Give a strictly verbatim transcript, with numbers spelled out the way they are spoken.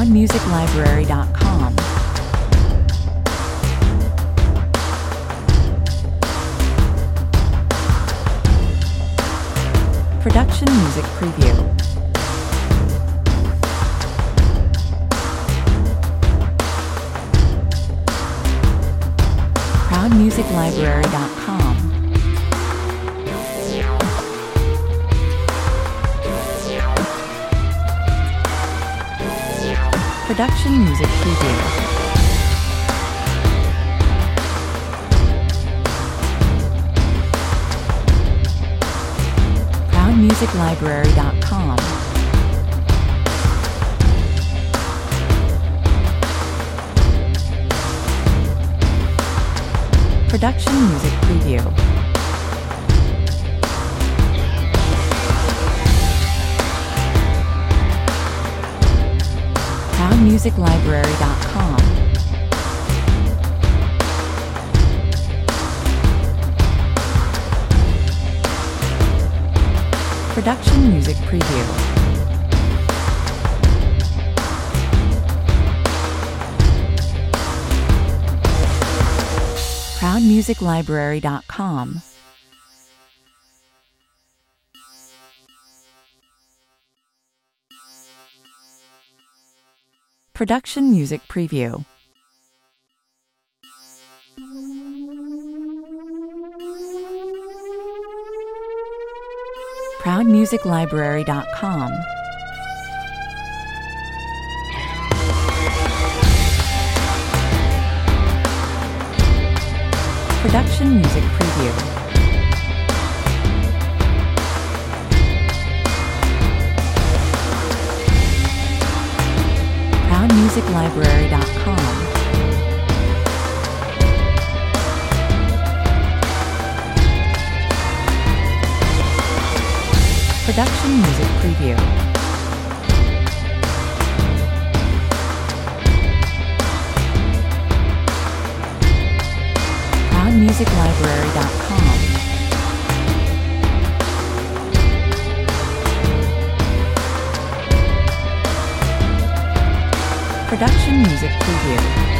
proud music library dot com. Production Music Preview. proud music library dot com. Production Music Preview. proud music library dot com. Production Music Preview. proud music library dot com. Production Music Preview. proud music library dot com. Production Music Preview. proud music library dot com. Production Music Preview. proud music library dot com. Production Music Preview. proud music library dot com. Production Music Preview.